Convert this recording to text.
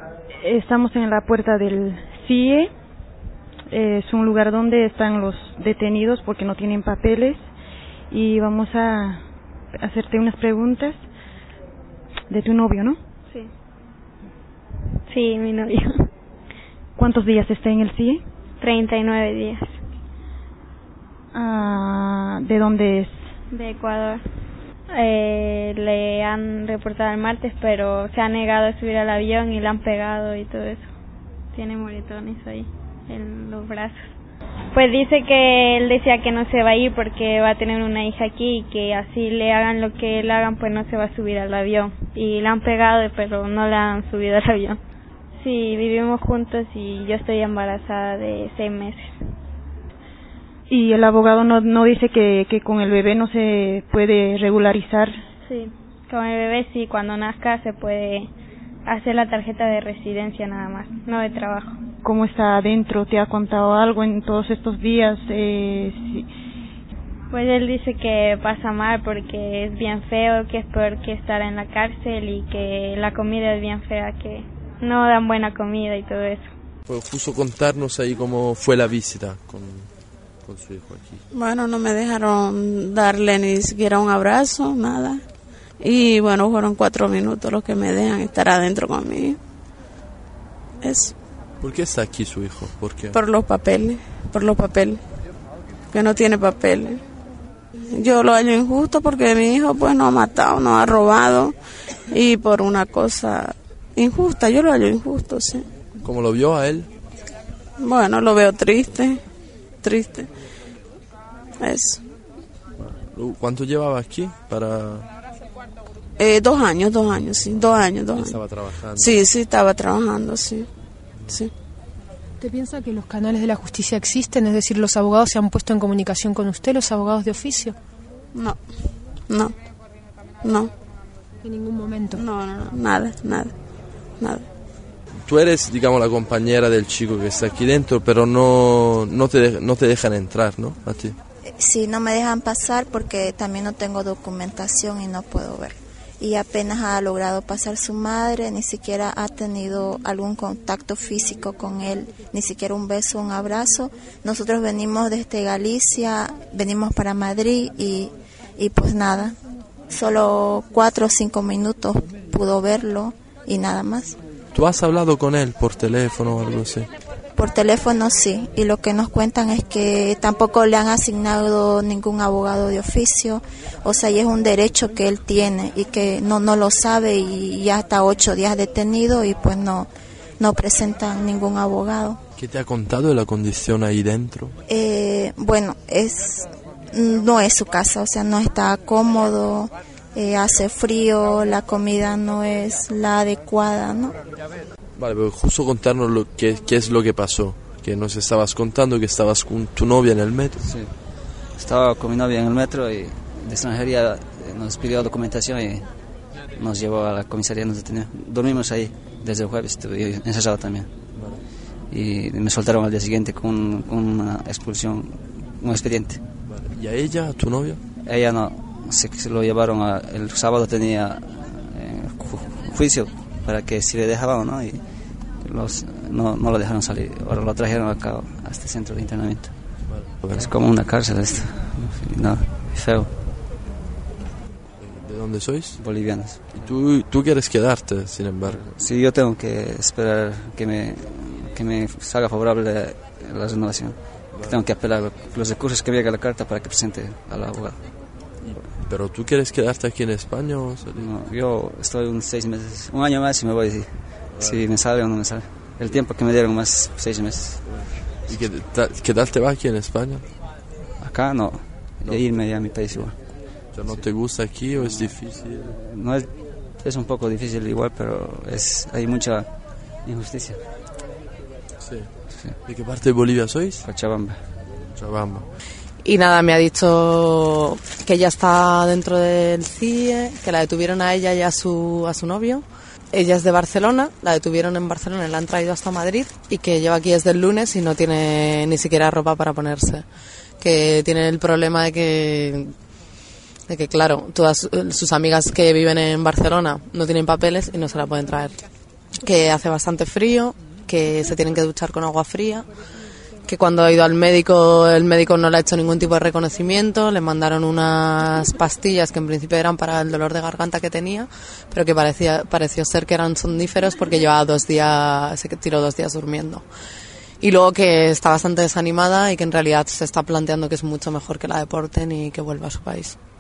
Estamos en la puerta del CIE. Es un lugar donde están los detenidos porque no tienen papeles. Y vamos a hacerte unas preguntas de tu novio, ¿no? Sí. Sí, mi novio. ¿Cuántos días está en el CIE? 39 días. ¿De dónde es? De Ecuador. Le han reportado el martes, pero se ha negado a subir al avión y le han pegado y todo eso. Tiene moretones ahí en los brazos. Pues dice que él decía que no se va a ir porque va a tener una hija aquí y que así le hagan lo que le hagan, pues no se va a subir al avión. Y le han pegado, pero no le han subido al avión. Sí, vivimos juntos y yo estoy embarazada de 6 meses. ¿Y el abogado no dice que con el bebé no se puede regularizar? Sí, con el bebé sí, cuando nazca se puede hacer la tarjeta de residencia nada más, no de trabajo. ¿Cómo está adentro? ¿Te ha contado algo en todos estos días? Sí. Pues él dice que pasa mal porque es bien feo, que es peor que estar en la cárcel y que la comida es bien fea, que no dan buena comida y todo eso. Pues justo contarnos ahí cómo fue la visita con su hijo aquí. Bueno, no me dejaron darle ni siquiera un abrazo, nada. Y bueno, fueron 4 minutos los que me dejan estar adentro conmigo. Eso. ¿Por qué está aquí su hijo? ¿Por qué? Por los papeles, que no tiene papeles. Yo lo hallo injusto porque mi hijo pues no ha matado, no ha robado y por una cosa injusta, yo lo hallo injusto, sí. ¿Cómo lo vio a él? Bueno, lo veo triste. Eso. ¿Cuánto llevaba aquí para...? 2 años, sí, 2 años. ¿Estaba trabajando? Sí, estaba trabajando, sí. ¿Usted piensa que los canales de la justicia existen? Es decir, ¿los abogados se han puesto en comunicación con usted, los abogados de oficio? No. ¿En ningún momento? No, nada. Tú eres, digamos, la compañera del chico que está aquí dentro, pero no te dejan entrar, ¿no? A ti. Sí, no me dejan pasar porque también no tengo documentación y no puedo ver. Y apenas ha logrado pasar su madre, ni siquiera ha tenido algún contacto físico con él, ni siquiera un beso, un abrazo. Nosotros venimos desde Galicia, venimos para Madrid y pues nada, solo 4 o 5 minutos pudo verlo y nada más. ¿Tú has hablado con él por teléfono o algo así? Por teléfono sí, y lo que nos cuentan es que tampoco le han asignado ningún abogado de oficio, o sea, y es un derecho que él tiene y que no lo sabe y ya está 8 días detenido y pues no presentan ningún abogado. ¿Qué te ha contado de la condición ahí dentro? Bueno, no es su casa, o sea, no está cómodo, hace frío, la comida no es la adecuada, ¿no? Vale, pero justo contarnos qué es lo que pasó, que nos estabas contando que estabas con tu novia en el metro. Sí, estaba con mi novia en el metro y de extranjería nos pidió documentación y nos llevó a la comisaría, nos detenió. Dormimos ahí desde el jueves, estuve ensayado también. Vale. Y me soltaron al día siguiente con una expulsión, un expediente. Vale. ¿Y a ella, a tu novia? Ella no, se lo llevaron el sábado tenía juicio para que si le dejaban o no, y no lo dejaron salir. Ahora lo trajeron acá a este centro de internamiento. Vale. Es como una cárcel esto, no, feo. ¿De dónde sois? Bolivianos. ¿Y tú quieres quedarte, sin embargo? Sí, yo tengo que esperar que me salga favorable la renovación. Vale. Tengo que apelar los recursos que me llega la carta para que presente al abogado. ¿Pero tú quieres quedarte aquí en España o salir? No, yo estoy 6 meses, 1 año más y me voy, sí. Vale. Si me sale o no me sale. El tiempo que me dieron más 6 meses. ¿Y qué tal te va aquí en España? Acá no. Irme ya a mi país igual. ¿No te gusta aquí o es difícil? No es un poco difícil igual, pero hay mucha injusticia. Sí. ¿De qué parte de Bolivia sois? Cochabamba. Y nada, me ha dicho que ella está dentro del CIE, que la detuvieron a ella y a su novio. Ella es de Barcelona, la detuvieron en Barcelona y la han traído hasta Madrid y que lleva aquí desde el lunes y no tiene ni siquiera ropa para ponerse. Que tiene el problema de que claro, todas sus amigas que viven en Barcelona no tienen papeles y no se la pueden traer. que hace bastante frío, que se tienen que duchar con agua fría, que cuando ha ido al médico, el médico no le ha hecho ningún tipo de reconocimiento, le mandaron unas pastillas que en principio eran para el dolor de garganta que tenía, pero que pareció ser que eran somníferos porque llevaba 2 días, se tiró 2 días durmiendo. Y luego que está bastante desanimada y que en realidad se está planteando que es mucho mejor que la deporten y que vuelva a su país.